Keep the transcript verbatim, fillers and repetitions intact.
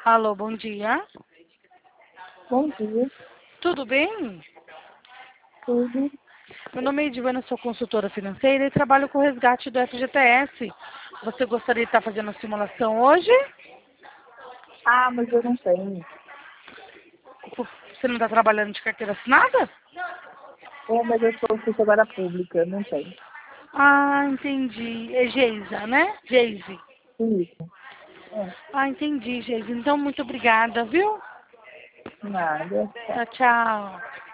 Alô, bom dia. Bom dia, Tudo bem? tudo. Meu nome é Edivana, sou consultora financeira e trabalho com o resgate do F G T S. Você gostaria de estar fazendo a simulação hoje? Ah, mas eu não tenho. Você não está trabalhando de carteira assinada? É, mas eu sou funcionária pública, não tenho. Ah, entendi. É Geisa, né? Geise. Isso. É, Ah, entendi, Geise. Então, muito obrigada, viu? nada. Tchau, tchau.